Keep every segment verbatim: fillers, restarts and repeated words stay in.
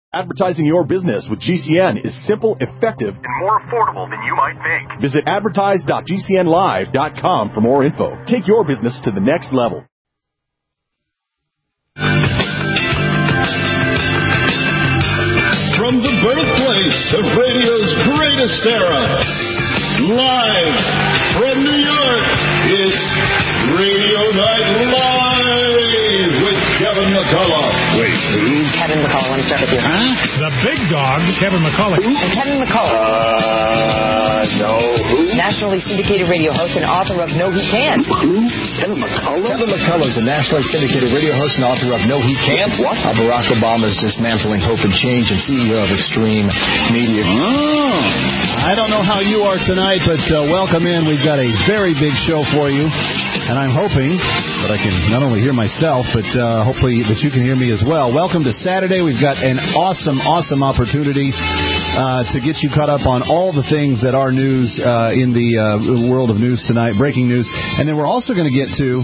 Advertising your business with G C N is simple, effective, and more affordable than you might think. Visit advertise dot g c n live dot com for more info. Take your business to the next level. From the birthplace of radio's greatest era, live from New York, it's Radio Night Live with Kevin McCullough. Wait, who? Kevin McCullough, let me start with you. Huh? The big dog, Kevin McCullough. Who? Kevin McCullough. Uh, no, who? Nationally syndicated radio host and author of No He Can't. Who? Kevin McCullough? Kevin McCullough is a nationally syndicated radio host and author of No He Can't. What? Uh, Barack Obama's dismantling hope and change and C E O of Extreme Media. Oh. I don't know how you are tonight, but uh, welcome in. We've got a very big show for you, and I'm hoping that I can not only hear myself, but uh, hopefully that you can hear me as well. Welcome to Saturday. We've got an awesome, awesome opportunity uh, to get you caught up on all the things that are news uh, in the uh, world of news tonight, breaking news, and then we're also going to get to...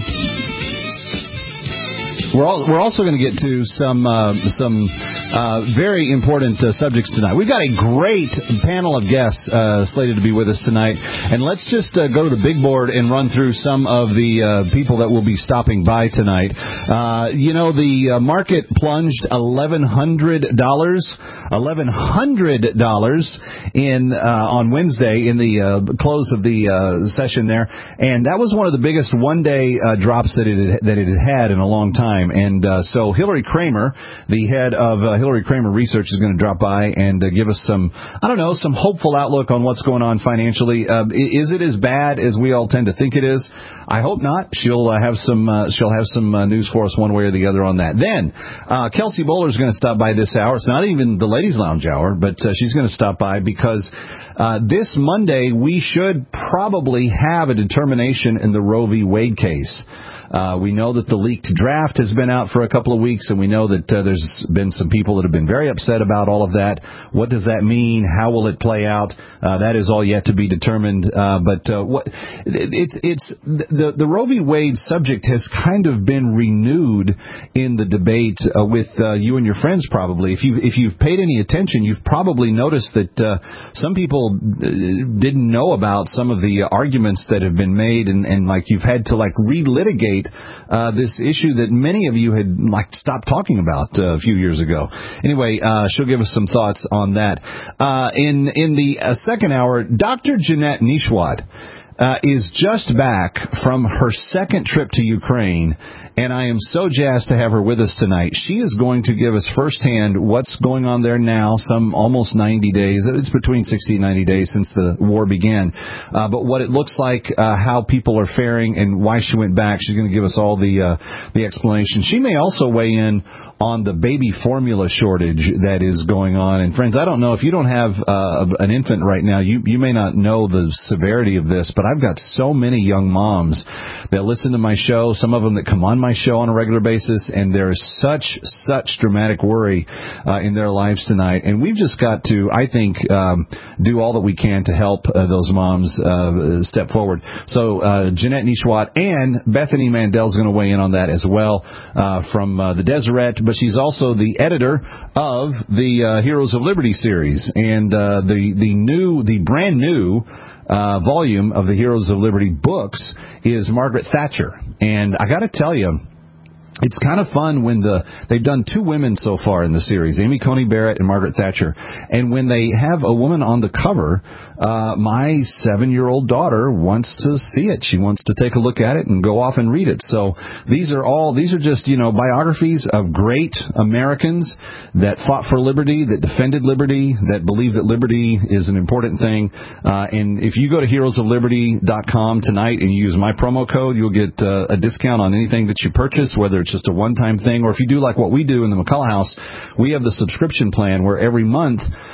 We're, all, we're also going to get to some uh, some uh, very important uh, subjects tonight. We've got a great panel of guests uh, slated to be with us tonight. And let's just uh, go to the big board and run through some of the uh, people that will be stopping by tonight. Uh, you know, the uh, market plunged eleven hundred dollars eleven hundred dollars in uh, on Wednesday in the uh, close of the uh, session there. And that was one of the biggest one-day uh, drops that it, that it had had in a long time. And uh, so Hillary Kramer, the head of uh, Hillary Kramer Research, is going to drop by and uh, give us some, I don't know, some hopeful outlook on what's going on financially. Uh, is it as bad as we all tend to think it is? I hope not. She'll uh, have some uh, she'll have some uh, news for us one way or the other on that. Then uh, Kelsey Bowler is going to stop by this hour. It's not even the Ladies Lounge hour, but uh, she's going to stop by because uh, this Monday we should probably have a determination in the Roe v. Wade case. Uh, we know that the leaked draft has been out for a couple of weeks, and we know that uh, there's been some people that have been very upset about all of that. What does that mean? How will it play out? Uh, that is all yet to be determined. Uh, but uh, what it's it's the the Roe v. Wade subject has kind of been renewed in the debate uh, with uh, you and your friends. Probably, if you if you've paid any attention, you've probably noticed that uh, some people didn't know about some of the arguments that have been made, and, and like you've had to like relitigate Uh, this issue that many of you had like stopped talking about uh, a few years ago. Anyway, uh, she'll give us some thoughts on that. Uh, in in the uh, second hour, Doctor Jeanette Nesheiwat uh, is just back from her second trip to Ukraine, and I am so jazzed to have her with us tonight. She is going to give us firsthand what's going on there now, some almost ninety days. It's between sixty and ninety days since the war began. Uh, but what it looks like, uh, how people are faring, and why she went back. She's going to give us all the uh, the explanation. She may also weigh in on the baby formula shortage that is going on. And friends, I don't know if you don't have uh, an infant right now, you, you may not know the severity of this, but I've got so many young moms that listen to my show, some of them that come on my show on a regular basis, and there is such, such dramatic worry uh, in their lives tonight. And we've just got to, I think, um, do all that we can to help uh, those moms uh, step forward. So uh, Jeanette Nesheiwat and Bethany Mandel is going to weigh in on that as well uh, from uh, the Deseret, but she's also the editor of the uh, Heroes of Liberty series, and uh, the the new, the brand new uh, volume of the Heroes of Liberty books is Margaret Thatcher. And I got to tell you, it's kind of fun when the they've done two women so far in the series, Amy Coney Barrett and Margaret Thatcher. And when they have a woman on the cover, uh, my seven-year-old daughter wants to see it. She wants to take a look at it and go off and read it. So these are all these are just, you know, biographies of great Americans that fought for liberty, that defended liberty, that believe that liberty is an important thing. Uh, and if you go to heroes of liberty dot com tonight and you use my promo code, you'll get uh, a discount on anything that you purchase, whether it's just a one-time thing, or if you do like what we do in the McCullough House, we have the subscription plan where every month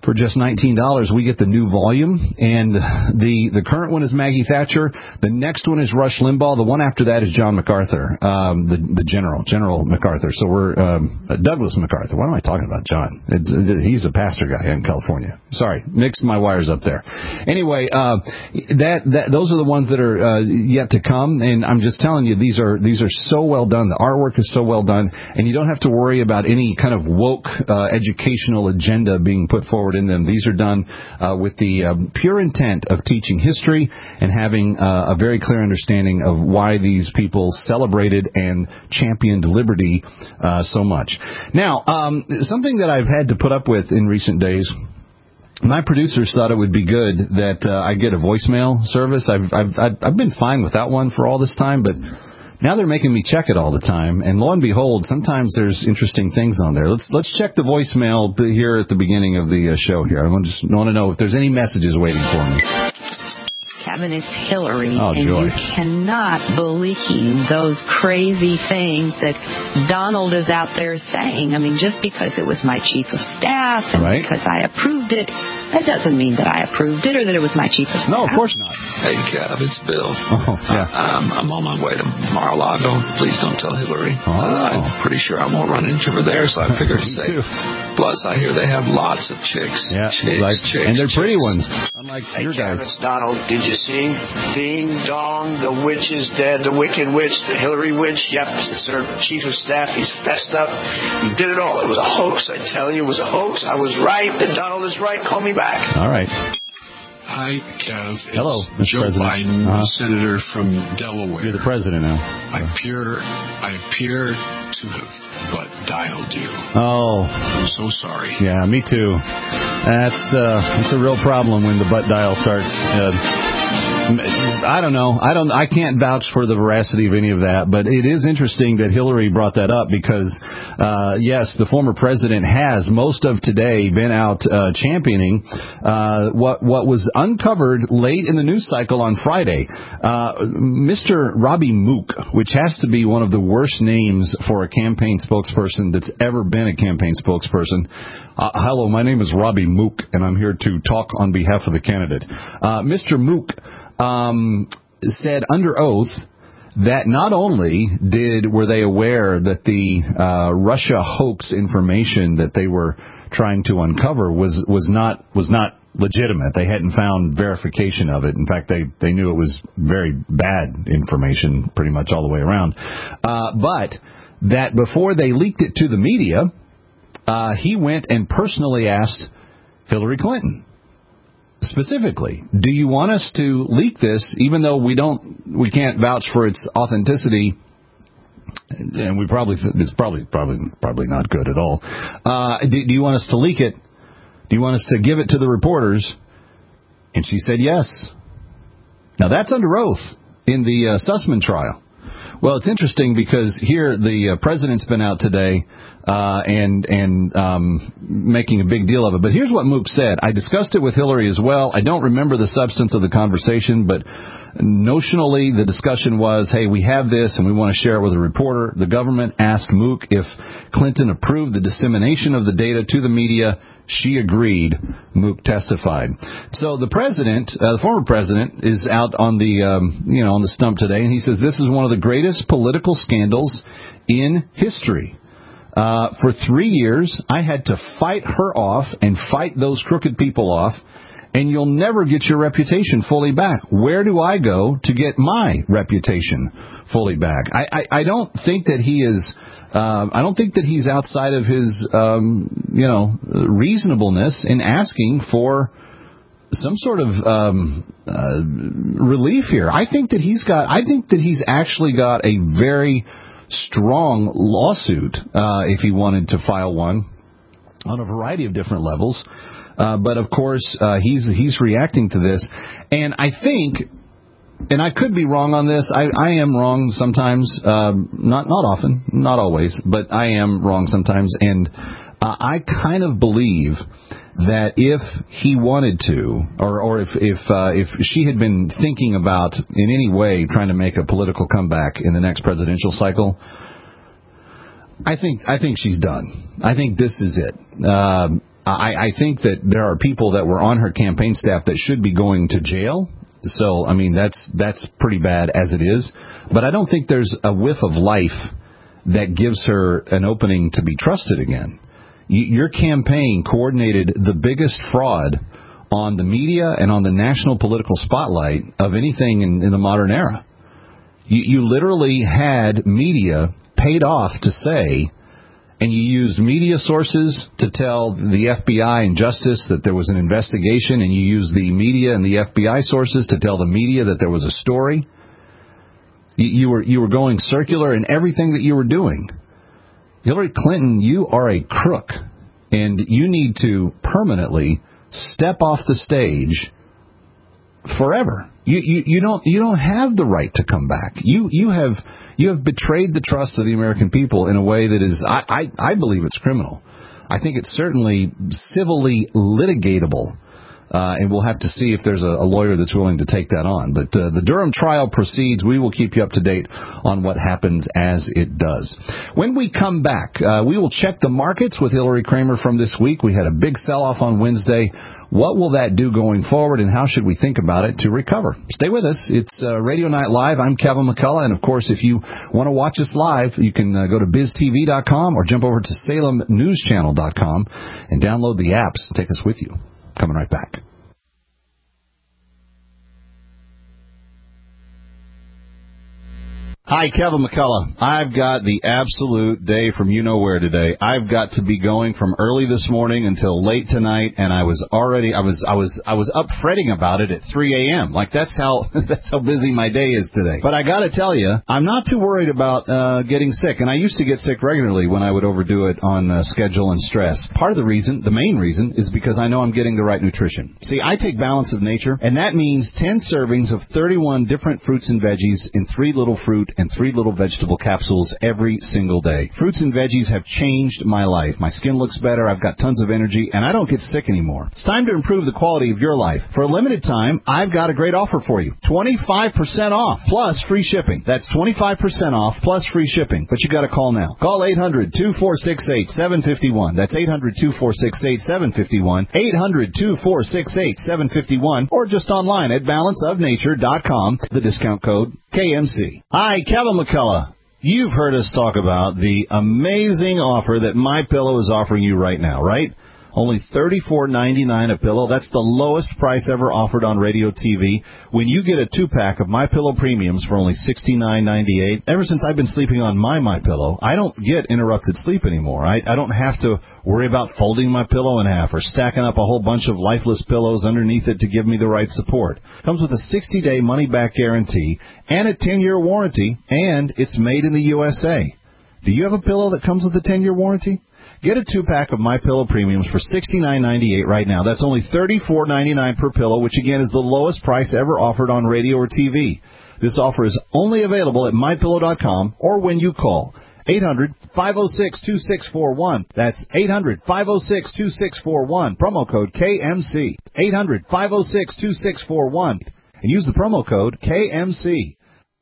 For just nineteen dollars, we get the new volume, and the the current one is Maggie Thatcher. The next one is Rush Limbaugh. The one after that is John MacArthur, um, the the general, General MacArthur. So we're um, Douglas MacArthur. Why am I talking about John? It's, it, he's a pastor guy in California. Sorry, mixed my wires up there. Anyway, uh, that that those are the ones that are uh, yet to come, and I'm just telling you, these are these are so well done. The artwork is so well done, and you don't have to worry about any kind of woke uh, educational agenda being put forward in them. These are done uh, with the um, pure intent of teaching history and having uh, a very clear understanding of why these people celebrated and championed liberty uh, so much. Now, um, something that I've had to put up with in recent days, my producers thought it would be good that uh, I get a voicemail service. I've, I've I've been fine without one for all this time, but now they're making me check it all the time, and lo and behold, sometimes there's interesting things on there. Let's let's check the voicemail here at the beginning of the uh, show here. I want to just want to know if there's any messages waiting for me. Kevin, it's Hillary, oh, and joy. You cannot believe those crazy things that Donald is out there saying. I mean, just because it was my chief of staff and right. because I approved it, that doesn't mean that I approved it or that it was my chief of staff. No, of course not. Hey, Kev, it's Bill. Oh, yeah. Uh, um, I'm on my way to Mar-a-Lago. Please don't tell Hillary. Oh. Uh, I'm pretty sure I won't run into her there, so I figured it's safe. Too. Plus, I hear they have lots of chicks. Yeah, chicks, like, chicks, and they're chicks. pretty ones. Unlike hey, your guys. Travis Donald, did you see? Ding dong, the witch is dead. The wicked witch, the Hillary witch. Yep, it's her chief of staff. He's fessed up. He did it all. It was a hoax. I tell you, it was a hoax. I was right. That Donald is right. Call me back. All right. Hi, Kev. It's Hello, Mister Joe President. Biden, uh-huh. Senator from Delaware. You're the president now. I appear, I appear to have but dialed you. Oh, I'm so sorry. Yeah, me too. That's uh, that's a real problem when the butt dial starts. Uh, I don't know. I don't. I can't vouch for the veracity of any of that, but it is interesting that Hillary brought that up because, uh, yes, the former president has most of today been out uh, championing uh, what what was uncovered late in the news cycle on Friday. Uh, Mister Robbie Mook, which has to be one of the worst names for a campaign spokesperson that's ever been a campaign spokesperson. Uh, hello, my name is Robbie Mook, and I'm here to talk on behalf of the candidate. Uh, Mister Mook um, said under oath that not only did were they aware that the uh, Russia hoax information that they were trying to uncover was was not was not legitimate. They hadn't found verification of it. In fact, they they knew it was very bad information, pretty much all the way around. Uh, but that before they leaked it to the media, Uh, he went and personally asked Hillary Clinton, specifically, do you want us to leak this, even though we don't, we can't vouch for its authenticity, and we probably, it's probably, probably, probably not good at all. Uh, do, do you want us to leak it? Do you want us to give it to the reporters? And she said yes. Now that's under oath in the uh, Sussman trial. Well, it's interesting because here the uh, president's been out today uh, and and um, making a big deal of it. But here's what Mook said. I discussed it with Hillary as well. I don't remember the substance of the conversation, but notionally the discussion was, hey, we have this and we want to share it with a reporter. The government asked Mook if Clinton approved the dissemination of the data to the media. She agreed, Mook testified. So the president, uh, the former president, is out on the, um, you know, on the stump today, and he says this is one of the greatest political scandals in history. Uh, for three years, I had to fight her off and fight those crooked people off, and you'll never get your reputation fully back. Where do I go to get my reputation fully back? I, I, I don't think that he is... Uh, I don't think that he's outside of his, um, you know, reasonableness in asking for some sort of um, uh, relief here. I think that he's got. I think that he's actually got a very strong lawsuit uh, if he wanted to file one on a variety of different levels. Uh, but of course, uh, he's he's reacting to this, and I think. And I could be wrong on this. I, I am wrong sometimes. Uh, not not often, not always, but I am wrong sometimes. And uh, I kind of believe that if he wanted to, or or if if uh, if she had been thinking about in any way trying to make a political comeback in the next presidential cycle, I think I think she's done. I think this is it. Uh, I, I think that there are people that were on her campaign staff that should be going to jail. So, I mean, that's that's pretty bad as it is. But I don't think there's a whiff of life that gives her an opening to be trusted again. Your campaign coordinated the biggest fraud on the media and on the national political spotlight of anything in, in the modern era. You, you literally had media paid off to say, and you used media sources to tell the F B I and Justice that there was an investigation, and you used the media and the F B I sources to tell the media that there was a story. You, you were you were going circular in everything that you were doing. Hillary Clinton, you are a crook, and you need to permanently step off the stage forever. You, you you don't you don't have the right to come back. You you have you have betrayed the trust of the American people in a way that is I, I, I believe it's criminal. I think it's certainly civilly litigatable. Uh, and we'll have to see if there's a, a lawyer that's willing to take that on. But uh, the Durham trial proceeds. We will keep you up to date on what happens as it does. When we come back, uh, we will check the markets with Hillary Kramer from this week. We had a big sell-off on Wednesday. What will that do going forward, and how should we think about it to recover? Stay with us. It's uh, Radio Night Live. I'm Kevin McCullough. And, of course, if you want to watch us live, you can uh, go to biz t v dot com or jump over to salem news channel dot com and download the apps. Take us with you. Coming right back. Hi, Kevin McCullough. I've got the absolute day from you-know-where today. I've got to be going from early this morning until late tonight, and I was already, I was, I was, I was up fretting about it at three a.m. Like, that's how, that's how busy my day is today. But I gotta tell you, I'm not too worried about, uh, getting sick, and I used to get sick regularly when I would overdo it on uh, schedule and stress. Part of the reason, the main reason, is because I know I'm getting the right nutrition. See, I take Balance of Nature, and that means ten servings of thirty-one different fruits and veggies in three little fruit and three little vegetable capsules every single day. Fruits and veggies have changed my life. My skin looks better, I've got tons of energy, and I don't get sick anymore. It's time to improve the quality of your life. For a limited time, I've got a great offer for you. twenty-five percent off, plus free shipping. That's twenty-five percent off, plus free shipping. But you got to call now. Call eight hundred, two four six eight, seven five one. That's eight hundred, two four six eight, seven five one. eight hundred, two four six eight, seven five one. Or just online at balance of nature dot com. The discount code K M C. Hi, Kevin McCullough. You've heard us talk about the amazing offer that MyPillow is offering you right now, right? Only thirty-four ninety-nine a pillow. That's the lowest price ever offered on radio T V. When you get a two-pack of MyPillow Premiums for only sixty-nine ninety-eight, ever since I've been sleeping on my MyPillow, I don't get interrupted sleep anymore. I, I don't have to worry about folding my pillow in half or stacking up a whole bunch of lifeless pillows underneath it to give me the right support. Comes with a sixty-day money-back guarantee and a ten-year warranty, and it's made in the U S A. Do you have a pillow that comes with a ten-year warranty? Get a two-pack of MyPillow Premiums for sixty-nine ninety-eight right now. That's only thirty-four ninety-nine per pillow, which, again, is the lowest price ever offered on radio or T V. This offer is only available at my pillow dot com or when you call eight hundred, five oh six, two six four one. That's eight hundred, five oh six, two six four one. Promo code K M C. eight hundred, five oh six, two six four one. And use the promo code K M C.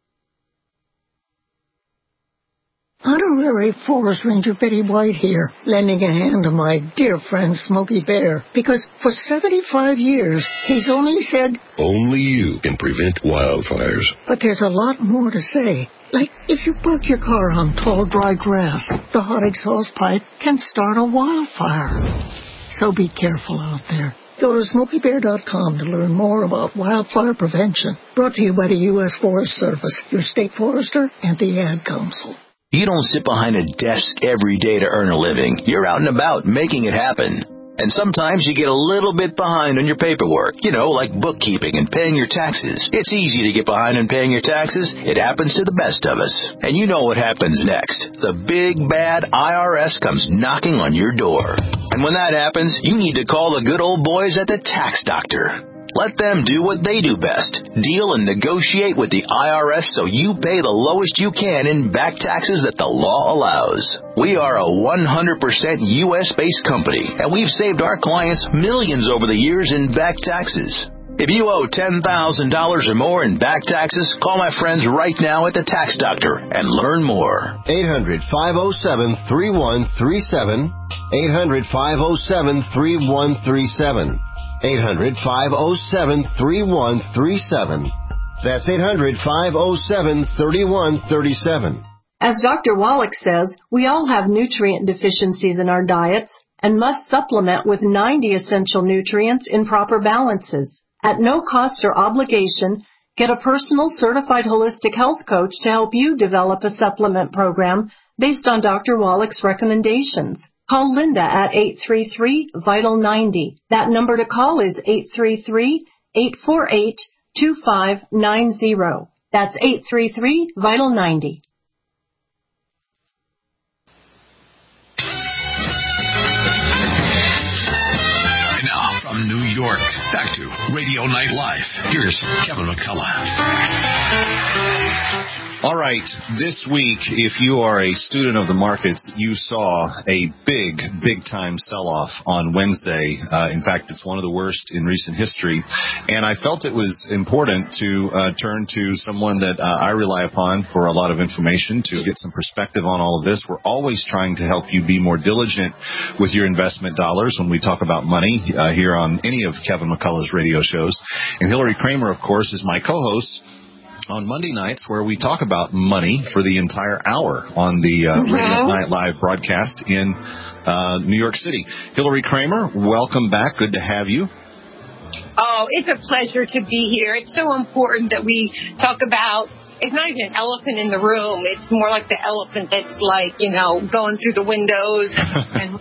Honorary Forest Ranger Betty White here, lending a hand to my dear friend Smokey Bear, because for seventy-five years, he's only said, only you can prevent wildfires. But there's a lot more to say. Like, if you park your car on tall, dry grass, the hot exhaust pipe can start a wildfire. So be careful out there. Go to smokey bear dot com to learn more about wildfire prevention. Brought to you by the U S Forest Service, your state forester, and the Ad Council. You don't sit behind a desk every day to earn a living. You're out and about making it happen. And sometimes you get a little bit behind on your paperwork, you know, like bookkeeping and paying your taxes. It's easy to get behind on paying your taxes. It happens to the best of us. And you know what happens next. The big, bad I R S comes knocking on your door. And when that happens, you need to call the good old boys at the Tax Doctor. Let them do what they do best. Deal and negotiate with the I R S so you pay the lowest you can in back taxes that the law allows. We are a one hundred percent U S-based company, and we've saved our clients millions over the years in back taxes. If you owe ten thousand dollars or more in back taxes, call my friends right now at the Tax Doctor and learn more. eight hundred, five oh seven, three one three seven. eight hundred, five oh seven, three one three seven. eight hundred, five oh seven, three one three seven. That's eight hundred, five oh seven, three one three seven. As Doctor Wallach says, we all have nutrient deficiencies in our diets and must supplement with ninety essential nutrients in proper balances. At no cost or obligation, get a personal certified holistic health coach to help you develop a supplement program based on Doctor Wallach's recommendations. Call Linda at eight three three, vital ninety. That number to call is eight three three, eight four eight, two five nine zero. That's eight three three, vital ninety. And now from New York, back to Radio Night Live. Here's Kevin McCullough. All right, this week, if you are a student of the markets, you saw a big, big-time sell-off on Wednesday. Uh, in fact, it's one of the worst in recent history. And I felt it was important to uh, turn to someone that uh, I rely upon for a lot of information to get some perspective on all of this. We're always trying to help you be more diligent with your investment dollars when we talk about money uh, here on any of Kevin McCullough's radio shows. And Hillary Kramer, of course, is my co-host on Monday nights, where we talk about money for the entire hour on the uh, mm-hmm. Radio Night Live broadcast in uh, New York City. Hillary Kramer, welcome back. Good to have you. Oh, it's a pleasure to be here. It's so important that we talk about, it's not even an elephant in the room. It's more like the elephant that's like, you know, going through the windows. And,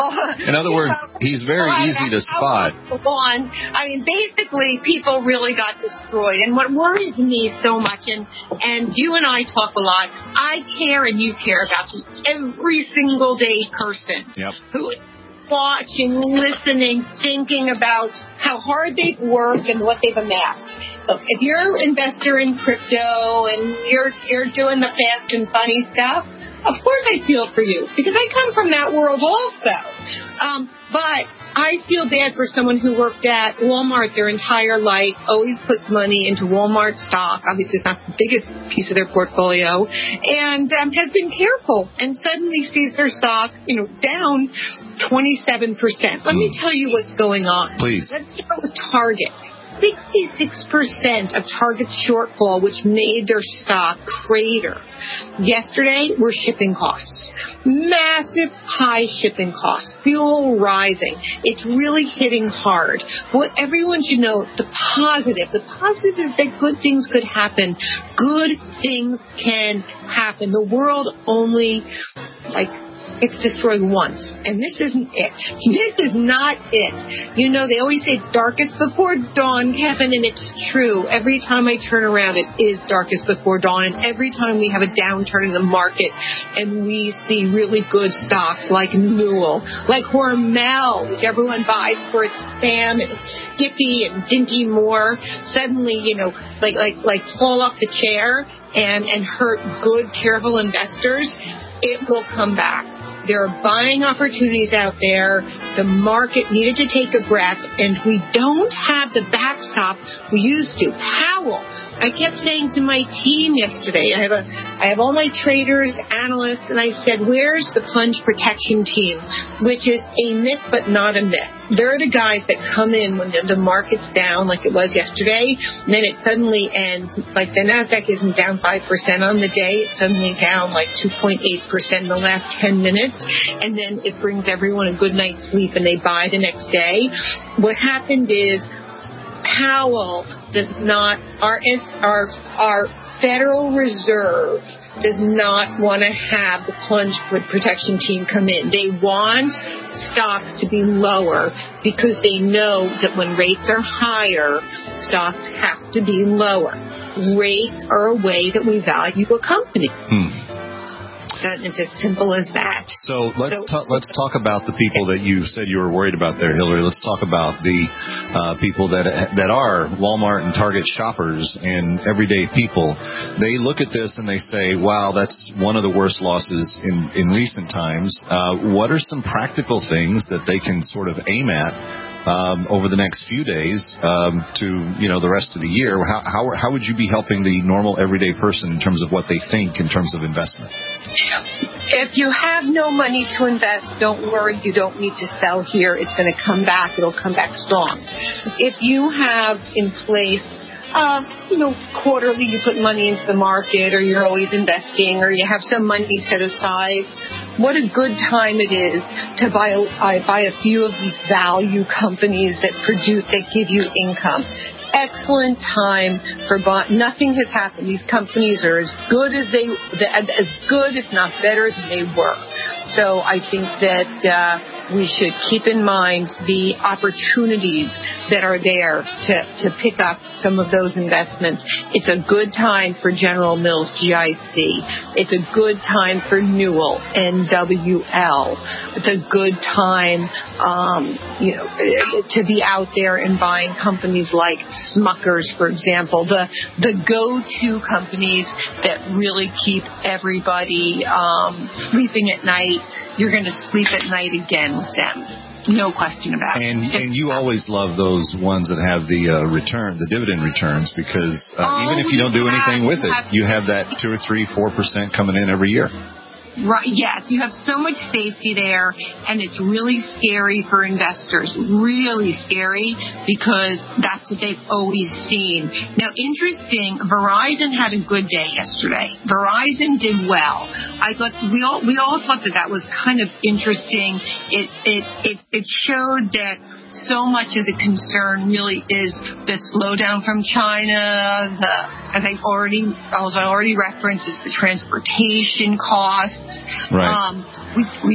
in other words, know, he's very well, easy to spot. On. I mean, basically, people really got destroyed. And what worries me so much, and, and you and I talk a lot, I care and you care about every single day person yep. who is watching, listening, thinking about how hard they've worked and what they've amassed. Look, if you're an investor in crypto and you're you're doing the fast and funny stuff, of course I feel for you because I come from that world also. Um, but I feel bad for someone who worked at Walmart their entire life, always puts money into Walmart stock. Obviously, it's not the biggest piece of their portfolio, and um, has been careful and suddenly sees their stock, you know, down twenty-seven percent. Let me tell you what's going on. Please. Let's start with Target. sixty-six percent of Target's shortfall, which made their stock crater. Yesterday were shipping costs. Massive high shipping costs. Fuel rising. It's really hitting hard. What everyone should know, the positive. The positive is that good things could happen. Good things can happen. The world only, like, it's destroyed once, and this isn't it. This is not it. You know, they always say it's darkest before dawn, Kevin, and it's true. Every time I turn around, it is darkest before dawn, and every time we have a downturn in the market and we see really good stocks like Newell, like Hormel, which everyone buys for its spam, and Skippy and Dinky Moore, suddenly, you know, like like like fall off the chair and, and hurt good, careful investors, it will come back. There are buying opportunities out there. The market needed to take a breath, and we don't have the backstop we used to. Powell. I kept saying to my team yesterday, I have a, I have all my traders, analysts, and I said, where's the plunge protection team? Which is a myth, but not a myth. They're the guys that come in when the, the market's down, like it was yesterday, and then it suddenly ends. Like the NASDAQ isn't down five percent on the day. It's suddenly down like two point eight percent in the last ten minutes, and then it brings everyone a good night's sleep, and they buy the next day. What happened is Powell does not, our, our, our Federal Reserve does not want to have the plunge protection team come in. They want stocks to be lower because they know that when rates are higher, stocks have to be lower. Rates are a way that we value a company. Hmm. It's as simple as that. So let's so, ta- let's talk about the people that you said you were worried about there, Hillary. Let's talk about the uh, people that that are Walmart and Target shoppers and everyday people. They look at this and they say, "Wow, that's one of the worst losses in in recent times." Uh, what are some practical things that they can sort of aim at Um, over the next few days um, to, you know, the rest of the year? How, how how would you be helping the normal everyday person in terms of what they think in terms of investment? If you have no money to invest, don't worry. You don't need to sell here. It's going to come back. It'll come back strong. If you have in place, uh, you know, quarterly you put money into the market, or you're always investing, or you have some money set aside, what a good time it is to buy a, buy a few of these value companies that produce, that give you income. Excellent time for buy. Nothing has happened. These companies are as good as they, as good, if not better than they were. So I think that uh, we should keep in mind the opportunities that are there to, to pick up some of those investments. It's a good time for General Mills, G I C. It's a good time for Newell, N W L. It's a good time, um, you know, to be out there and buying companies like Smuckers, for example, the the go-to companies that really keep everybody um, sleeping at night. You're going to sleep at night again with them. No question about it. And and you always love those ones that have the uh, return, the dividend returns, because uh, oh, even if you don't do have, anything with it, have, you have that two or three, four percent coming in every year. Right, yes, you have so much safety there, and it's really scary for investors, really scary, because that's what they've always seen. Now, interesting, Verizon had a good day yesterday. Verizon did well. I thought we all we all thought that that was kind of interesting. It it it, it showed that so much of the concern really is the slowdown from China, the as I already, as I already referenced, is the transportation costs. Right. Um, we we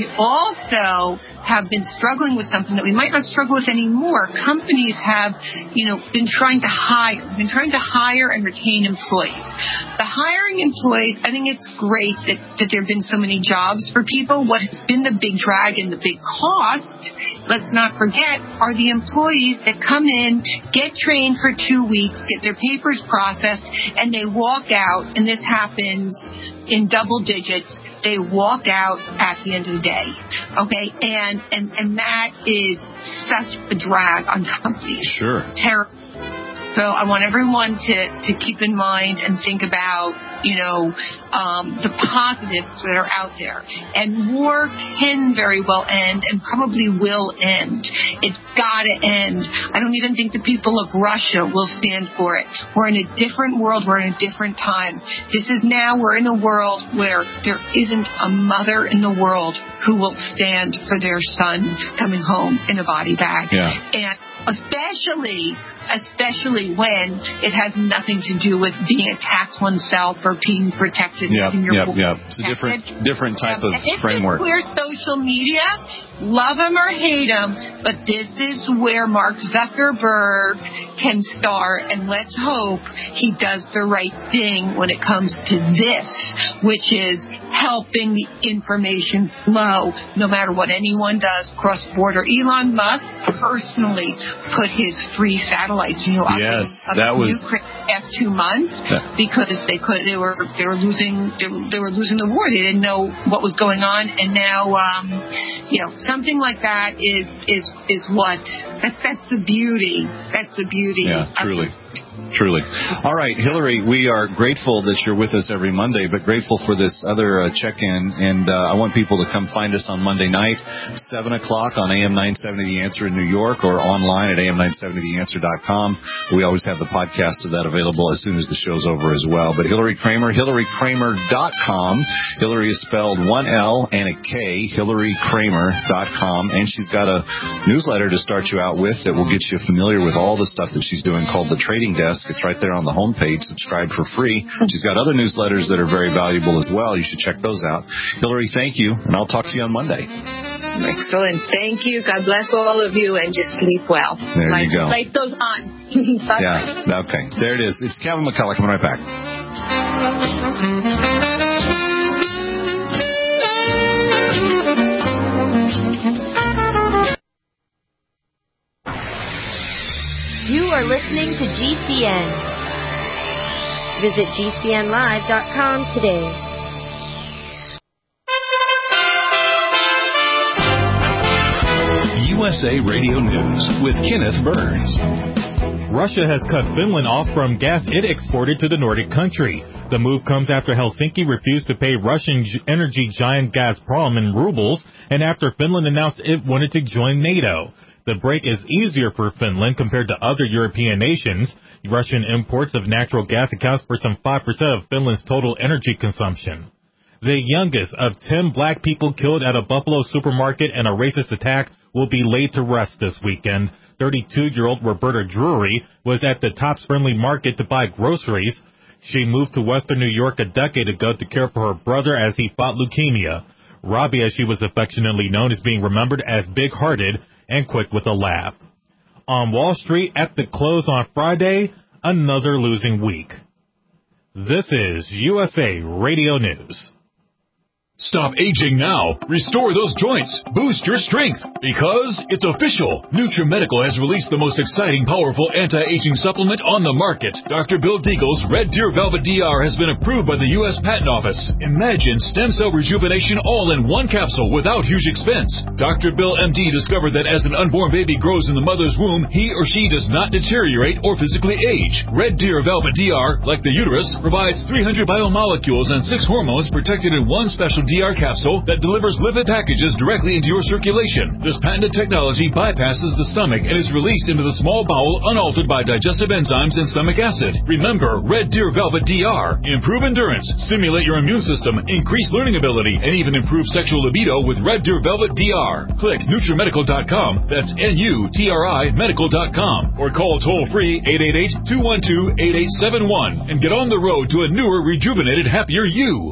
also have been struggling with something that we might not struggle with anymore. Companies have, you know, been trying to hire, been trying to hire and retain employees. The hiring employees, I think it's great that, that there have been so many jobs for people. What has been the big drag and the big cost, let's not forget, are the employees that come in, get trained for two weeks, get their papers processed, and they walk out, and this happens in double digits. They walk out at the end of the day, okay? And and, and that is such a drag on companies. Sure. Terrible. So I want everyone to, to keep in mind and think about, you know, um, the positives that are out there. And war can very well end and probably will end. It's got to end. I don't even think the people of Russia will stand for it. We're in a different world. We're in a different time. This is now, we're in a world where there isn't a mother in the world who will stand for their son coming home in a body bag. Yeah. And especially... especially when it has nothing to do with being attacked oneself or being protected. Yep, in your yep, yep. It's a different different type yep. of and this framework. This is where social media, love them or hate them, but this is where Mark Zuckerberg can start, and let's hope he does the right thing when it comes to this, which is helping the information flow, no matter what anyone does cross-border. Elon Musk personally put his free satellites, you know, up yes, in, up that in was Ukraine the past two months because they could they were they were losing they were, they were losing the war. They didn't know what was going on, and now um, you know something like that is is is what that, that's the beauty. That's the beauty. Yeah, truly. Truly. All right, Hillary, we are grateful that you're with us every Monday, but grateful for this other uh, check-in. And uh, I want people to come find us on Monday night, seven o'clock on A M nine seventy The Answer in New York, or online at A M nine seventy the answer dot com. We always have the podcast of that available as soon as the show's over as well. But Hillary Kramer, Hillary Kramer dot com. Hillary is spelled one L and a K, Hillary Kramer dot com. And she's got a newsletter to start you out with that will get you familiar with all the stuff that she's doing called The Trading Desk. It's right there on the homepage. Subscribe for free. She's got other newsletters that are very valuable as well. You should check those out. Hillary, thank you, and I'll talk to you on Monday. Excellent. Thank you. God bless all of you, and just sleep well. There life, you go. Life goes on. Yeah. Okay. There it is. It's Kevin McCullough coming right back. You are listening to G C N. Visit G C N live dot com today. U S A Radio News with Kenneth Burns. Russia has cut Finland off from gas it exported to the Nordic country. The move comes after Helsinki refused to pay Russian energy giant Gazprom in rubles, and after Finland announced it wanted to join NATO. The break is easier for Finland compared to other European nations. Russian imports of natural gas accounts for some five percent of Finland's total energy consumption. The youngest of ten black people killed at a Buffalo supermarket in a racist attack will be laid to rest this weekend. thirty-two-year-old Roberta Drury was at the Tops Friendly Market to buy groceries. She moved to Western New York a decade ago to care for her brother as he fought leukemia. Robbie, as she was affectionately known, is being remembered as big-hearted and quick with a laugh. On Wall Street at the close on Friday, another losing week. This is U S A Radio News. Stop aging now. Restore those joints. Boost your strength. Because it's official. NutriMedical has released the most exciting, powerful anti-aging supplement on the market. Doctor Bill Deagle's Red Deer Velvet D R has been approved by the U S Patent Office. Imagine stem cell rejuvenation all in one capsule without huge expense. Doctor Bill M D discovered that as an unborn baby grows in the mother's womb, he or she does not deteriorate or physically age. Red Deer Velvet D R, like the uterus, provides three hundred biomolecules and six hormones protected in one special D R capsule that delivers lipid packages directly into your circulation. This patented technology bypasses the stomach and is released into the small bowel unaltered by digestive enzymes and stomach acid. Remember, Red Deer Velvet D R. Improve endurance, stimulate your immune system, increase learning ability, and even improve sexual libido with Red Deer Velvet D R. Click NutriMedical dot com, that's N U T R I medical dot com, or call toll-free eight eight eight, two one two, eight eight seven one and get on the road to a newer, rejuvenated, happier you.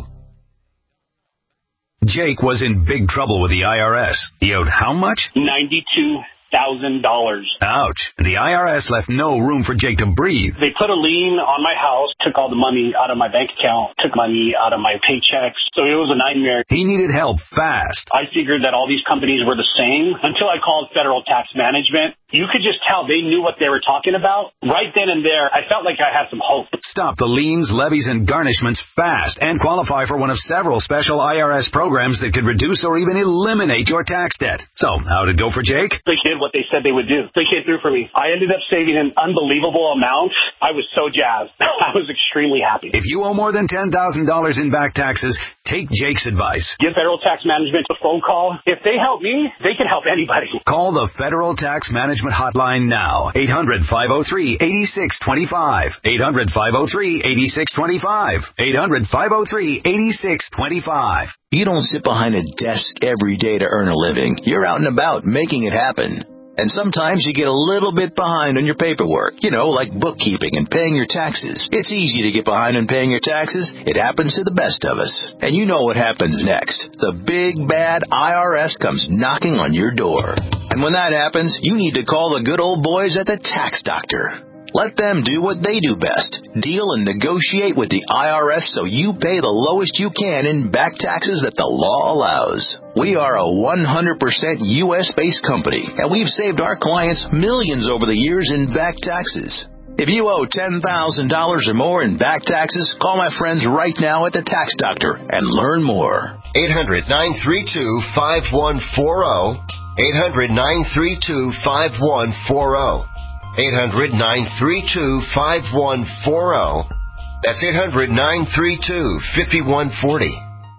Jake was in big trouble with the I R S. He owed how much? ninety-two thousand dollars. Ouch. The I R S left no room for Jake to breathe. They put a lien on my house, took all the money out of my bank account, took money out of my paychecks. So it was a nightmare. He needed help fast. I figured that all these companies were the same until I called Federal Tax Management. You could just tell they knew what they were talking about. Right then and there, I felt like I had some hope. Stop the liens, levies, and garnishments fast and qualify for one of several special I R S programs that could reduce or even eliminate your tax debt. So, how'd it go for Jake? They did what they said they would do. They came through for me. I ended up saving an unbelievable amount. I was so jazzed. I was extremely happy. If you owe more than ten thousand dollars in back taxes, take Jake's advice. Give Federal Tax Management a phone call. If they help me, they can help anybody. Call the Federal Tax Management Hotline now. eight hundred, five oh three, eight six two five. eight hundred, five oh three, eight six two five. eight hundred, five oh three, eight six two five. You don't sit behind a desk every day to earn a living. You're out and about making it happen. And sometimes you get a little bit behind on your paperwork, you know, like bookkeeping and paying your taxes. It's easy to get behind on paying your taxes. It happens to the best of us. And you know what happens next. The big, bad I R S comes knocking on your door. And when that happens, you need to call the good old boys at the Tax Doctor. Let them do what they do best. Deal and negotiate with the I R S so you pay the lowest you can in back taxes that the law allows. We are a one hundred percent U S-based company, and we've saved our clients millions over the years in back taxes. If you owe ten thousand dollars or more in back taxes, call my friends right now at the Tax Doctor and learn more. eight hundred, nine three two, five one four zero. eight hundred, nine three two, five one four zero. eight hundred, nine three two, five one four zero. That's eight hundred, nine three two, five one four zero.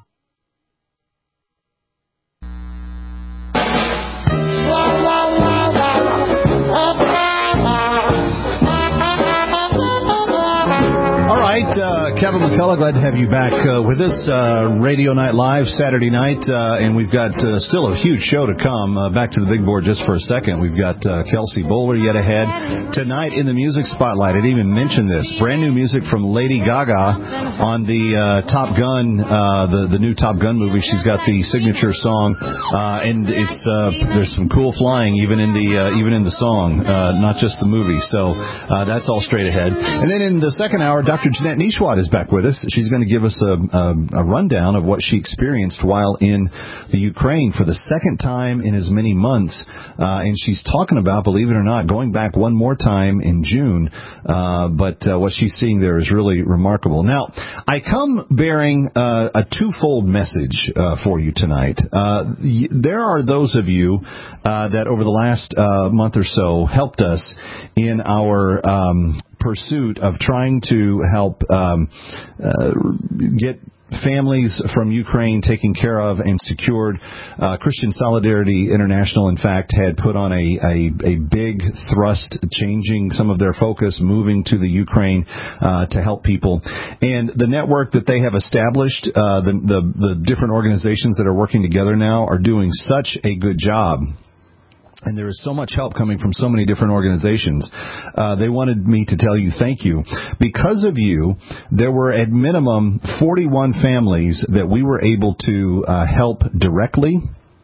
All right, uh, Kevin McCullough, glad to have you back uh, with us. Uh, Radio Night Live, Saturday night, uh, and we've got uh, still a huge show to come. Uh, back to the big board just for a second. We've got uh, Kelsey Bowler yet ahead. Tonight in the Music Spotlight, I didn't even mention this. Brand new music from Lady Gaga on the uh, Top Gun, uh, the, the new Top Gun movie. She's got the signature song, uh, and it's uh, there's some cool flying even in the uh, even in the song, uh, not just the movie. So uh, that's all straight ahead. And then in the second hour, Doctor Jeanette Neshwat is is back with us. She's going to give us a, a, a rundown of what she experienced while in the Ukraine for the second time in as many months. Uh, and she's talking about, believe it or not, going back one more time in June. Uh, but uh, what she's seeing there is really remarkable. Now, I come bearing uh, a twofold message uh, for you tonight. Uh, y- there are those of you uh, that over the last uh, month or so helped us in our um, pursuit of trying to help um, uh, get families from Ukraine taken care of and secured. Uh, Christian Solidarity International, in fact, had put on a, a, a big thrust, changing some of their focus, moving to the Ukraine uh, to help people. And the network that they have established, uh, the, the, the different organizations that are working together now are doing such a good job. And there is so much help coming from so many different organizations. Uh, they wanted me to tell you thank you. Because of you, there were at minimum forty-one families that we were able to uh, help directly.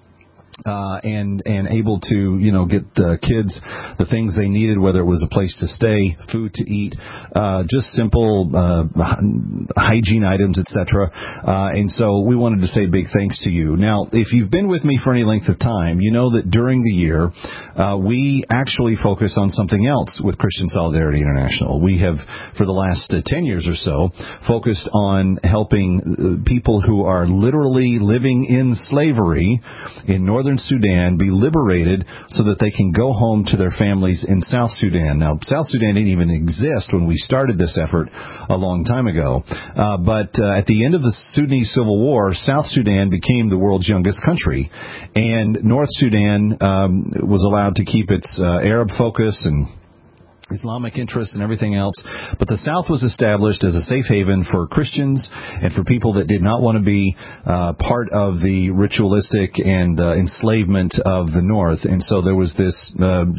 Uh, and, and able to, you know, get the kids the things they needed, whether it was a place to stay, food to eat, uh, just simple, uh, hygiene items, et cetera. Uh, and so we wanted to say big thanks to you. Now, if you've been with me for any length of time, you know that during the year, uh, we actually focus on something else with Christian Solidarity International. We have, for the last uh, ten years or so, focused on helping uh, people who are literally living in slavery in northern Sudan be liberated so that they can go home to their families in South Sudan. Now, South Sudan didn't even exist when we started this effort a long time ago. Uh, but uh, at the end of the Sudanese Civil War, South Sudan became the world's youngest country. And North Sudan um, was allowed to keep its uh, Arab focus and Islamic interests and everything else. But the South was established as a safe haven for Christians and for people that did not want to be uh, part of the ritualistic and uh, enslavement of the North. And so there was this uh,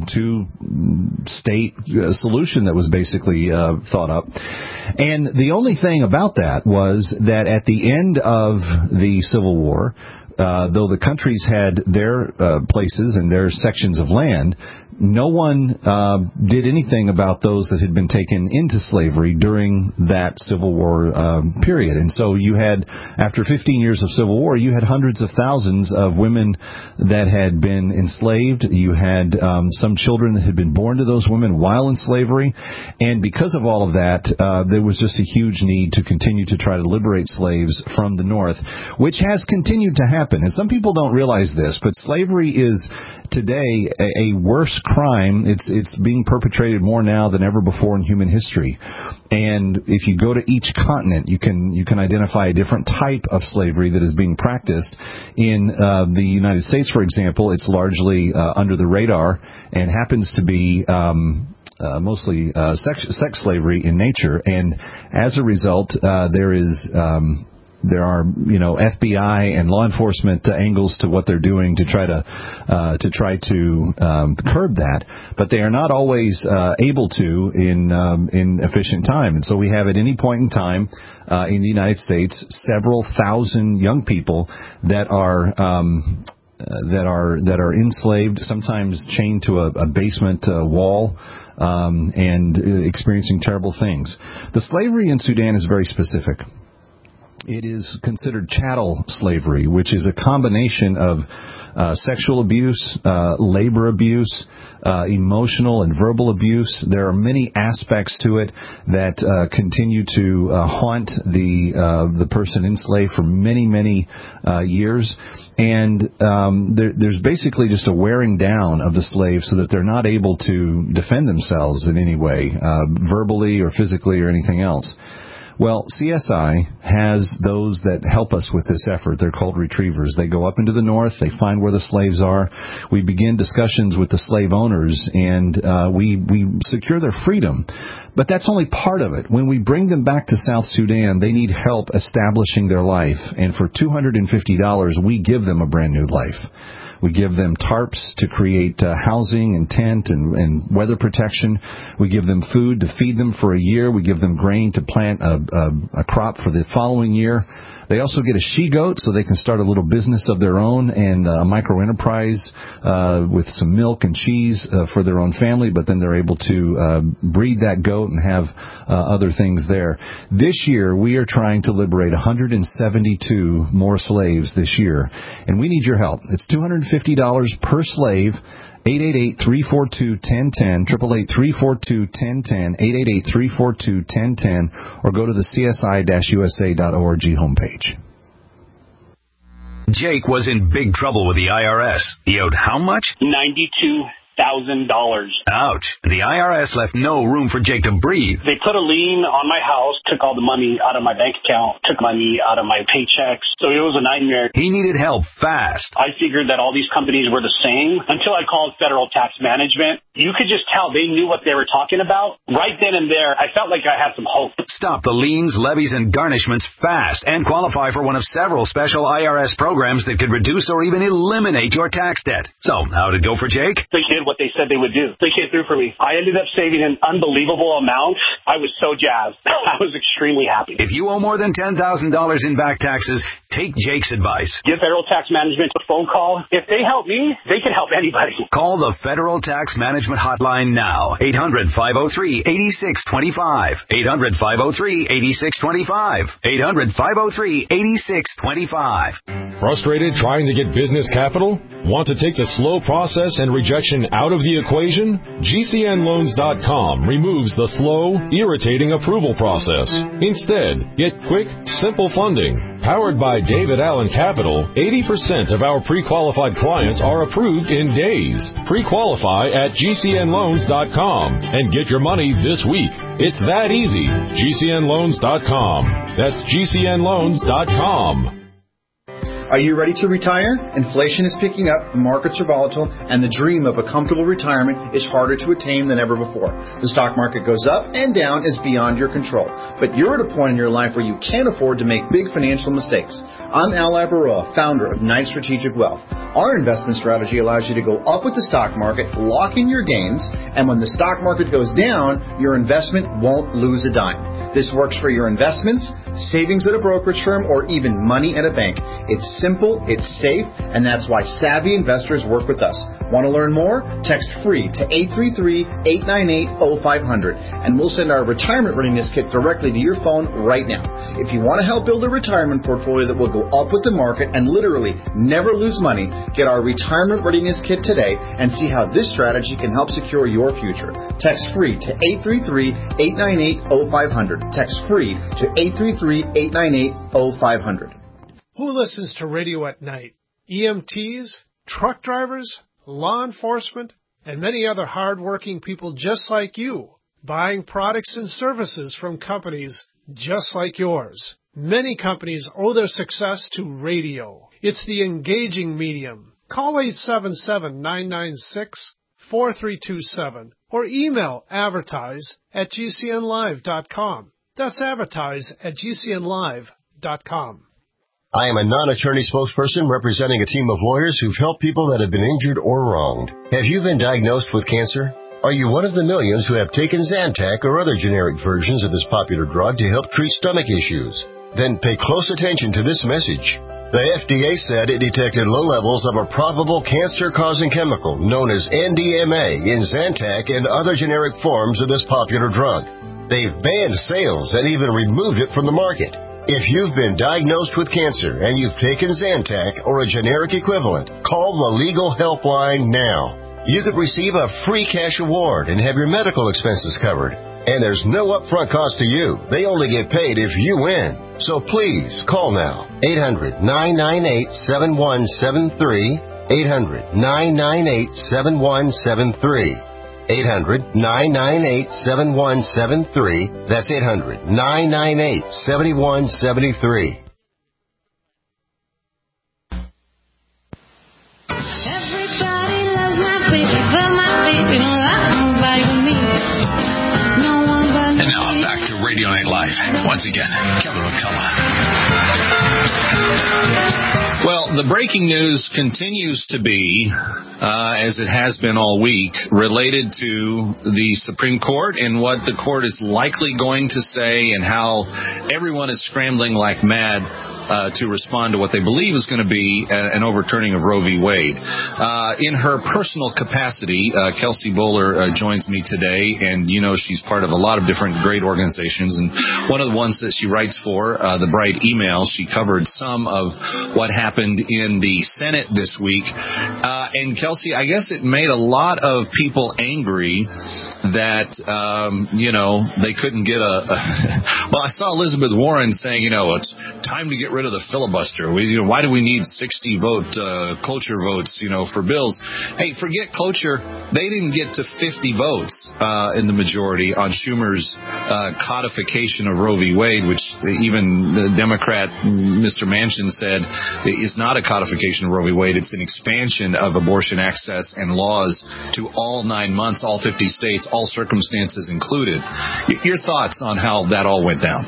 two-state uh, solution that was basically uh, thought up. And the only thing about that was that at the end of the Civil War, uh, though the countries had their uh, places and their sections of land, no one uh, did anything about those that had been taken into slavery during that Civil War uh, period. And so you had, after fifteen years of Civil War, you had hundreds of thousands of women that had been enslaved. You had um, some children that had been born to those women while in slavery. And because of all of that, uh, there was just a huge need to continue to try to liberate slaves from the North, which has continued to happen. And some people don't realize this, but slavery is today a, a worse crime. It's it's being perpetrated more now than ever before in human history. And if you go to each continent, you can you can identify a different type of slavery that is being practiced. In uh, the United States, for example, it's largely uh, under the radar and happens to be um, uh, mostly uh, sex, sex slavery in nature. And as a result, uh, there is um, There are, you know, F B I and law enforcement uh, angles to what they're doing to try to uh, to try to um, curb that, but they are not always uh, able to in um, in efficient time. And so we have at any point in time uh, in the United States several thousand young people that are um, uh, that are that are enslaved, sometimes chained to a, a basement uh, wall. Um, and uh, experiencing terrible things. The slavery in Sudan is very specific. It is considered chattel slavery, which is a combination of uh, sexual abuse, uh, labor abuse, uh, emotional and verbal abuse. There are many aspects to it that uh, continue to uh, haunt the uh, the person enslaved for many, many uh, years. And um, there, there's basically just a wearing down of the slave so that they're not able to defend themselves in any way, uh, verbally or physically or anything else. Well, C S I has those that help us with this effort. They're called retrievers. They go up into the north. They find where the slaves are. We begin discussions with the slave owners, and uh, we, we secure their freedom. But that's only part of it. When we bring them back to South Sudan, they need help establishing their life. And for two hundred fifty dollars, we give them a brand new life. We give them tarps to create uh, housing and tent and, and weather protection. We give them food to feed them for a year. We give them grain to plant a, a, a crop for the following year. They also get a she-goat so they can start a little business of their own and a micro-enterprise uh, with some milk and cheese uh, for their own family, but then they're able to uh, breed that goat and have uh, other things there. This year, we are trying to liberate one hundred seventy-two more slaves this year, and we need your help. It's two hundred fifty dollars per slave. eight eight eight, three four two, one zero one zero, eight eight eight, three four two, one zero one zero, eight eight eight, three four two, one zero one zero, or go to the C S I U S A dot org homepage. Jake was in big trouble with the I R S. He owed how much? ninety-two thousand dollars. Ouch. The I R S left no room for Jake to breathe. They put a lien on my house, took all the money out of my bank account, took money out of my paychecks. So it was a nightmare. He needed help fast. I figured that all these companies were the same until I called Federal Tax Management. You could just tell they knew what they were talking about. Right then and there, I felt like I had some hope. Stop the liens, levies, and garnishments fast and qualify for one of several special I R S programs that could reduce or even eliminate your tax debt. So, how did it go for Jake? They did what they said they would do. They came through for me. I ended up saving an unbelievable amount. I was so jazzed. I was extremely happy. If you owe more than ten thousand dollars in back taxes, take Jake's advice. Give Federal Tax Management a phone call. If they help me, they can help anybody. Call the Federal Tax Management Hotline now. eight hundred, five oh three, eight six two five. eight hundred, five oh three, eight six two five. eight hundred, five oh three, eight six two five. Frustrated trying to get business capital? Want to take the slow process and rejection out of the equation? G C N loans dot com removes the slow, irritating approval process. Instead, get quick, simple funding. Powered by David Allen Capital, eighty percent of our pre-qualified clients are approved in days. Pre-qualify at G C N loans dot com and get your money this week. It's that easy. G C N loans dot com. That's G C N loans dot com. Are you ready to retire? Inflation is picking up, the markets are volatile, and the dream of a comfortable retirement is harder to attain than ever before. The stock market goes up and down is beyond your control. But you're at a point in your life where you can't afford to make big financial mistakes. I'm Al Labaroa, founder of Knight Strategic Wealth. Our investment strategy allows you to go up with the stock market, lock in your gains, and when the stock market goes down, your investment won't lose a dime. This works for your investments, savings at a brokerage firm, or even money at a bank. It's simple, it's safe, and that's why savvy investors work with us. Want to learn more? Text FREE to eight three three, eight nine eight, oh five hundred, and we'll send our retirement readiness kit directly to your phone right now. If you want to help build a retirement portfolio that will go up with the market and literally never lose money, get our retirement readiness kit today and see how this strategy can help secure your future. Text FREE to eight three three, eight nine eight, oh five hundred. Text FREE to eight three three, eight nine eight, oh five hundred. Who listens to radio at night? E M Ts, truck drivers, law enforcement, and many other hard-working people just like you, buying products and services from companies just like yours. Many companies owe their success to radio. It's the engaging medium. Call eight seven seven, nine nine six, four three two seven or email advertise at G C N live dot com. That's advertise at G C N live dot com. I am a non-attorney spokesperson representing a team of lawyers who've helped people that have been injured or wronged. Have you been diagnosed with cancer? Are you one of the millions who have taken Zantac or other generic versions of this popular drug to help treat stomach issues? Then pay close attention to this message. The F D A said it detected low levels of a probable cancer-causing chemical known as N D M A in Zantac and other generic forms of this popular drug. They've banned sales and even removed it from the market. If you've been diagnosed with cancer and you've taken Zantac or a generic equivalent, call the Legal Helpline now. You could receive a free cash award and have your medical expenses covered. And there's no upfront cost to you. They only get paid if you win. So please, call now. eight hundred, nine nine eight, seven one seven three. eight hundred, nine nine eight, seven one seven three. eight hundred, nine nine eight, seven one seven three. That's eight hundred, nine nine eight, seven one seven three. Everybody loves my baby, but my baby don't like nobody but me. No one but me. And now back to Radio Night Live. Once again, Kevin McCullough. Well, the breaking news continues to be, uh, as it has been all week, related to the Supreme Court and what the court is likely going to say and how everyone is scrambling like mad uh, to respond to what they believe is going to be a, an overturning of Roe v. Wade. Uh, in her personal capacity, uh, Kelsey Bolar uh, joins me today, and you know she's part of a lot of different great organizations, and one of the ones that she writes for, uh, the Bright Email, she covered some of what happened in the Senate this week. Uh, and Kelsey, I guess it made a lot of people angry that, um, you know, they couldn't get a, a well, I saw Elizabeth Warren saying, you know, it's time to get rid of the filibuster. We, you know, why do we need sixty vote uh, cloture votes, you know, for bills? Hey, forget cloture. They didn't get to fifty votes uh, in the majority on Schumer's uh, codification of Roe v. Wade, which even the Democrat Mister Manchin said is not a codification of Roe v. Wade. It's an expansion of abortion access and laws to all nine months, all fifty states, all circumstances included. Your thoughts on how that all went down?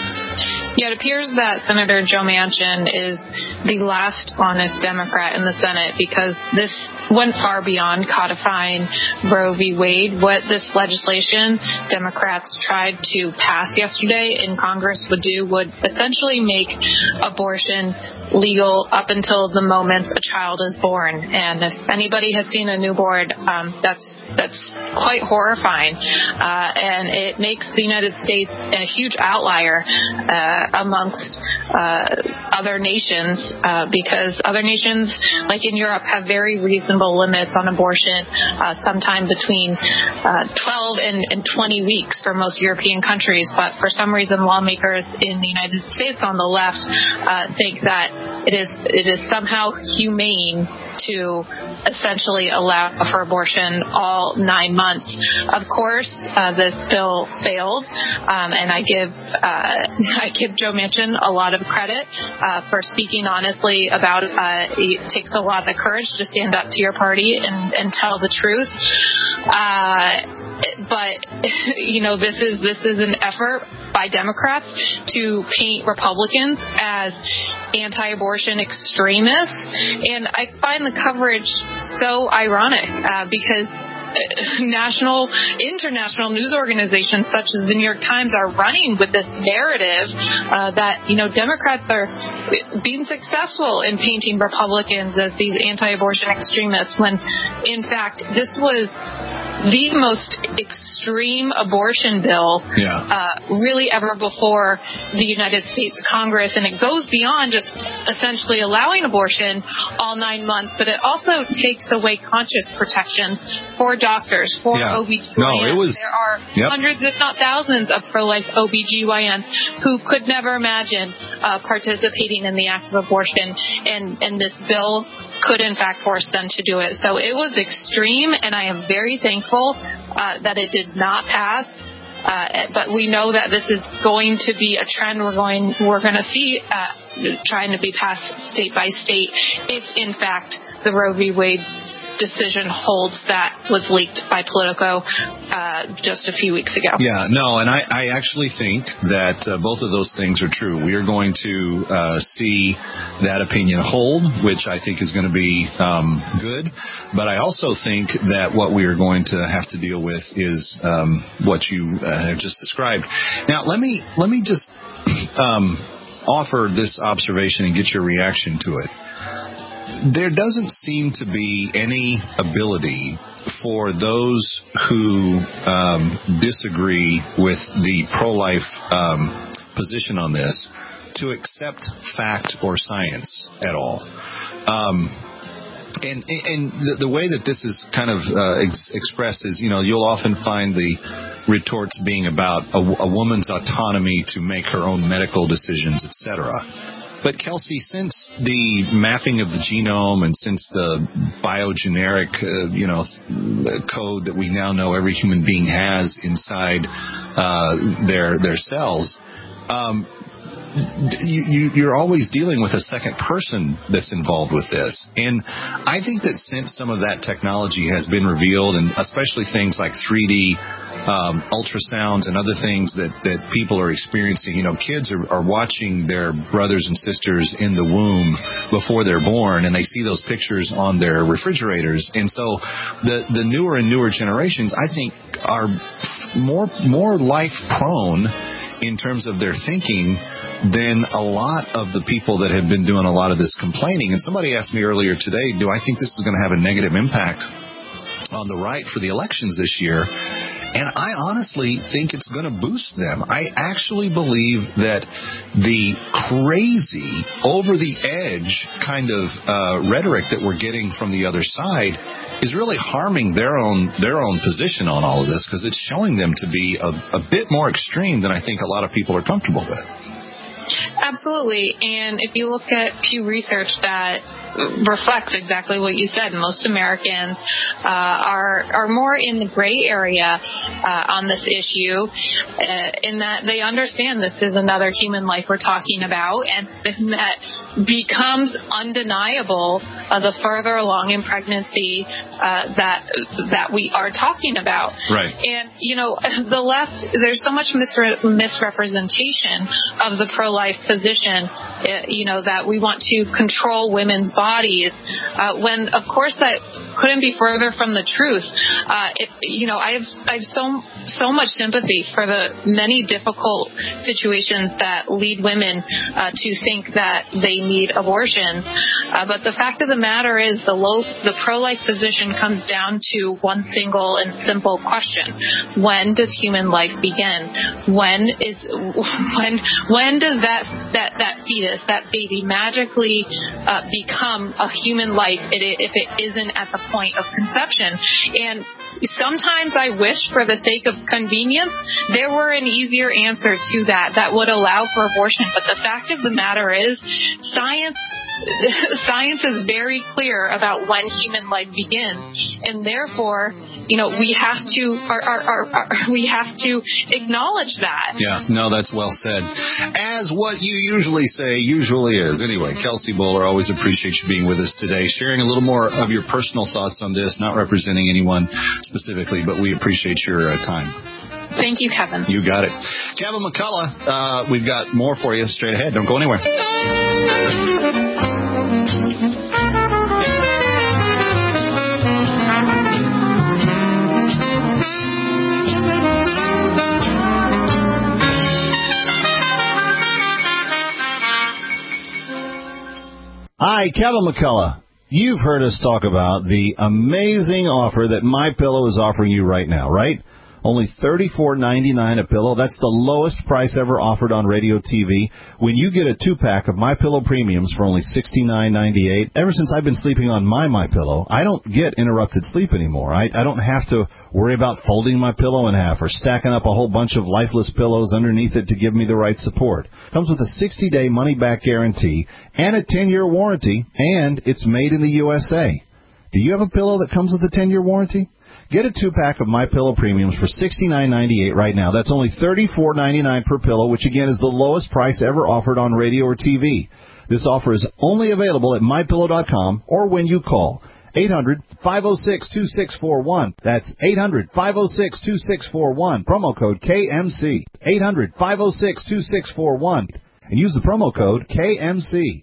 Yeah, it appears that Senator Joe Manchin is the last honest Democrat in the Senate because this went far beyond codifying Roe v. Wade. What this legislation Democrats tried to pass yesterday in Congress would do would essentially make abortion legal up until the moment a child is born. And if anybody has seen a newborn, um, that's that's quite horrifying. Uh, and it makes the United States a huge outlier uh, amongst uh, other nations uh, because other nations, like in Europe, have very reasonable limits on abortion, uh, sometime between uh, twelve and, and twenty weeks for most European countries. But for some reason, lawmakers in the United States on the left uh, think that it is it is somehow humane to essentially allow for abortion all nine months. Of course, uh, this bill failed, um, and I give uh, I give Joe Manchin a lot of credit uh, for speaking honestly about it. Uh, it takes a lot of courage to stand up to your party and, and tell the truth. Uh, but you know, this is this is an effort by Democrats to paint Republicans as anti-abortion extremists, and I find the coverage so ironic uh, because national, international news organizations such as the New York Times are running with this narrative uh, that, you know, Democrats are being successful in painting Republicans as these anti-abortion extremists when, in fact, this was the most extreme abortion bill yeah. uh, really ever before the United States Congress. And it goes beyond just essentially allowing abortion all nine months, but it also takes away conscious protections for doctors, for yeah. O B G Y Ns. No, it was, there are yep. hundreds, if not thousands, of pro-life O B G Y Ns who could never imagine uh, participating in the act of abortion, and, and this bill could in fact force them to do it. So it was extreme, and I am very thankful uh, that it did not pass. Uh, but we know that this is going to be a trend we're going we're going to see uh, trying to be passed state by state if in fact the Roe v. Wade decision holds that was leaked by Politico uh, just a few weeks ago. Yeah, no, and I, I actually think that uh, both of those things are true. We are going to uh, see that opinion hold, which I think is going to be um, good. But I also think that what we are going to have to deal with is um, what you uh, have just described. Now, let me let me just um, offer this observation and get your reaction to it. There doesn't seem to be any ability for those who um, disagree with the pro-life um, position on this to accept fact or science at all. Um, and and the, the way that this is kind of uh, ex- expressed is, you know, you'll often find the retorts being about a, a woman's autonomy to make her own medical decisions, et cetera. But, Kelsey, since the mapping of the genome and since the biogeneric, uh, you know, code that we now know every human being has inside uh, their their cells, um, you, you, you're always dealing with a second person that's involved with this. And I think that since some of that technology has been revealed, and especially things like three D um, ultrasounds and other things that, that people are experiencing. You know, kids are, are watching their brothers and sisters in the womb before they're born, and they see those pictures on their refrigerators. And so the, the newer and newer generations, I think, are more more life prone in terms of their thinking than a lot of the people that have been doing a lot of this complaining. And somebody asked me earlier today, do I think this is going to have a negative impact on the right for the elections this year? And I honestly think it's going to boost them. I actually believe that the crazy, over-the-edge kind of uh, rhetoric that we're getting from the other side is really harming their own their own position on all of this, because it's showing them to be a, a bit more extreme than I think a lot of people are comfortable with. Absolutely. And if you look at Pew Research, that reflects exactly what you said. Most Americans uh, are are more in the gray area uh, on this issue, uh, in that they understand this is another human life we're talking about, and that becomes undeniable uh, the further along in pregnancy uh, that that we are talking about. Right. And, you know, the left, there's so much misre- misrepresentation of the pro-life position, uh, you know, that we want to control women's bodies, uh, when, of course, that couldn't be further from the truth. Uh, it, you know, I have, I have so, so much sympathy for the many difficult situations that lead women uh, to think that they need abortions. Uh, but the fact of the matter is the low, the pro-life position comes down to one single and simple question. When does human life begin? When is, when, when does that, that, that fetus, that baby magically uh, become a human life if it isn't at the point of conception? And sometimes I wish, for the sake of convenience, there were an easier answer to that that would allow for abortion. But the fact of the matter is, science science is very clear about when human life begins, and therefore, you know, we have to our, our, our, our, we have to acknowledge that. Yeah, no, that's well said. As what you usually say usually is. Anyway, Kelsey Bolar, always appreciate you being with us today, sharing a little more of your personal thoughts on this, not representing anyone specifically, but we appreciate your uh, time. Thank you, Kevin. You got it. Kevin McCullough, uh, we've got more for you straight ahead. Don't go anywhere. Hi, Kevin McCullough. You've heard us talk about the amazing offer that MyPillow is offering you right now, right? Only thirty-four ninety-nine a pillow. That's the lowest price ever offered on radio T V. When you get a two-pack of MyPillow Premiums for only sixty-nine ninety-eight, ever since I've been sleeping on my MyPillow, I don't get interrupted sleep anymore. I, I don't have to worry about folding my pillow in half or stacking up a whole bunch of lifeless pillows underneath it to give me the right support. Comes with a sixty-day money-back guarantee and a ten-year warranty, and it's made in the U S A. Do you have a pillow that comes with a ten-year warranty? Get a two-pack of MyPillow Premiums for sixty-nine ninety-eight right now. That's only thirty-four ninety-nine per pillow, which again is the lowest price ever offered on radio or T V. This offer is only available at my pillow dot com or when you call eight hundred, five oh six, two six four one. That's eight hundred, five oh six, two six four one. Promo code K M C. eight hundred, five oh six, two six four one. And use the promo code K M C.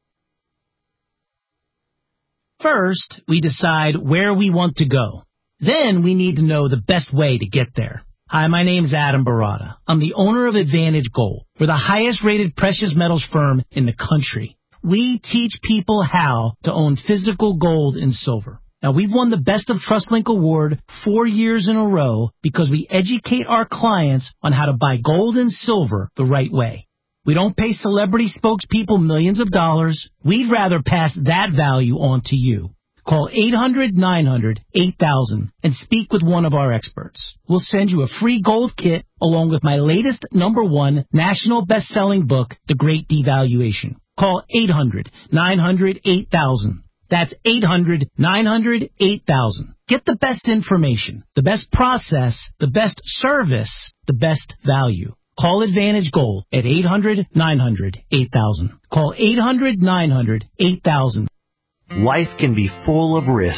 First, we decide where we want to go. Then we need to know the best way to get there. Hi, my name's Adam Barada. I'm the owner of Advantage Gold. We're the highest rated precious metals firm in the country. We teach people how to own physical gold and silver. Now, we've won the Best of TrustLink Award four years in a row because we educate our clients on how to buy gold and silver the right way. We don't pay celebrity spokespeople millions of dollars. We'd rather pass that value on to you. Call eight hundred, nine hundred, eight thousand and speak with one of our experts. We'll send you a free gold kit along with my latest number one national best-selling book, The Great Devaluation. Call eight hundred, nine hundred, eight thousand. That's eight hundred, nine hundred, eight thousand. Get the best information, the best process, the best service, the best value. Call Advantage Gold at eight hundred, nine hundred, eight thousand. Call eight hundred, nine hundred, eight thousand. Life can be full of risks.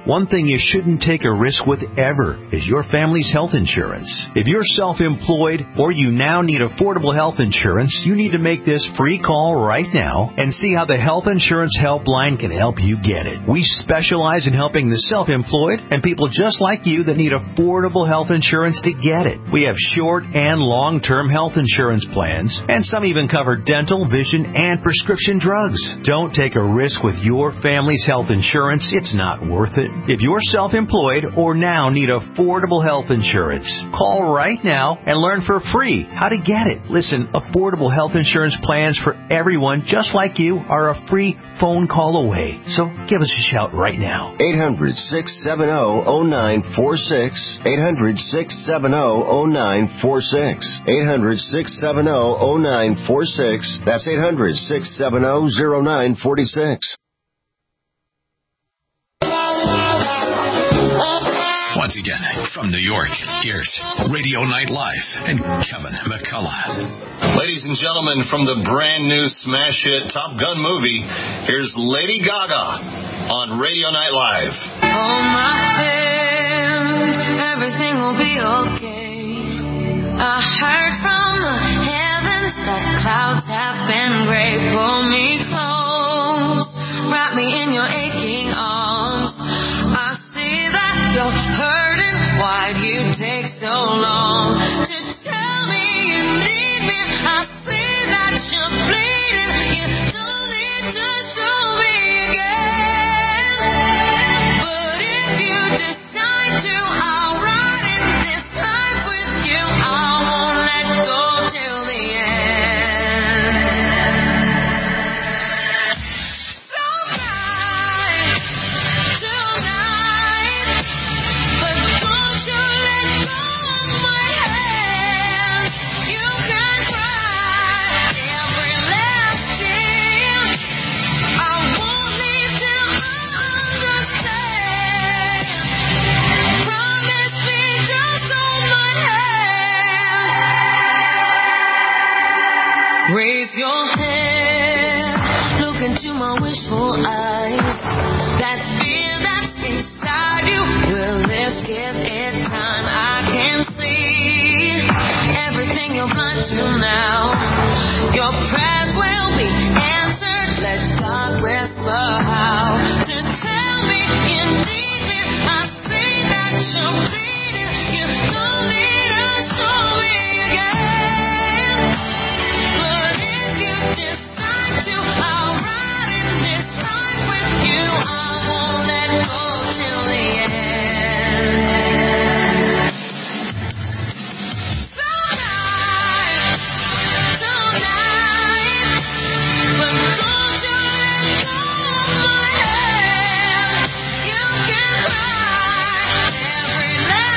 One thing you shouldn't take a risk with ever is your family's health insurance. If you're self-employed or you now need affordable health insurance, you need to make this free call right now and see how the Health Insurance Helpline can help you get it. We specialize in helping the self-employed and people just like you that need affordable health insurance to get it. We have short and long-term health insurance plans, and some even cover dental, vision, and prescription drugs. Don't take a risk with your family's health insurance. It's not worth it. If you're self-employed or now need affordable health insurance, call right now and learn for free how to get it. Listen, affordable health insurance plans for everyone just like you are a free phone call away. So give us a shout right now. eight hundred, six seven zero, zero nine four six. eight hundred, six seven zero, zero nine four six. eight hundred, six seven zero, zero nine four six. That's eight hundred, six seven zero, zero nine four six. Once again, from New York, here's Radio Night Live and Kevin McCullough. Ladies and gentlemen, from the brand new smash hit Top Gun movie, here's Lady Gaga on Radio Night Live. Oh, my friend, everything will be okay. I heard from the heavens that clouds have been gray. Pull me close, wrap me in your aching arms. I see that you're hurting. Why'd you take so long to tell me you need me? I see that you're bleeding. You don't need to show me again. But if you decide to, I'll ride in this life with you. I won't let go till the end. So tonight, tonight, but don't you let go of my hand. You can cry every last tear. I won't leave till I understand. Promise me, just hold my hand. Raise your hand, look into my wishful eyes. That fear that's inside you will lift, give it time. I can see everything you're blind to now. Your prayers will be answered. Let God whisper how to tell me you need me. I see that you're bleeding. You don't need to show me again. But if you decide to, I'll ride in this life with you. I won't let go till the end. Tonight, tonight, but don't you let go of my hand. You can cry every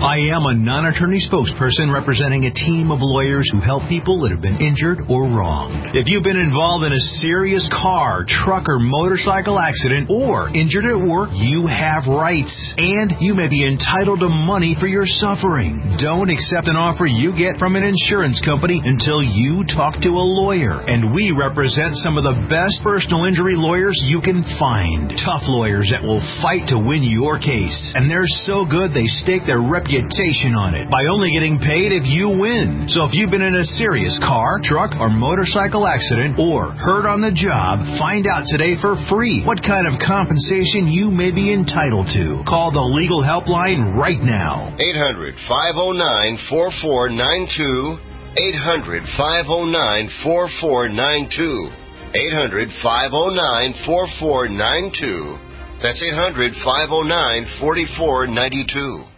I am a non-attorney spokesperson representing a team of lawyers who help people that have been injured or wronged. If you've been involved in a serious car, truck, or motorcycle accident or injured at work, you have rights, and you may be entitled to money for your suffering. Don't accept an offer you get from an insurance company until you talk to a lawyer, and we represent some of the best personal injury lawyers you can find. Tough lawyers that will fight to win your case, and they're so good they stake their reputation on it by only getting paid if you win. So if you've been in a serious car, truck, or motorcycle accident or hurt on the job, find out today for free what kind of compensation you may be entitled to. Call the legal helpline right now. eight hundred, five oh nine, four four nine two. eight hundred, five oh nine, four four nine two. eight hundred, five oh nine, four four nine two. That's eight hundred, five oh nine, four four nine two.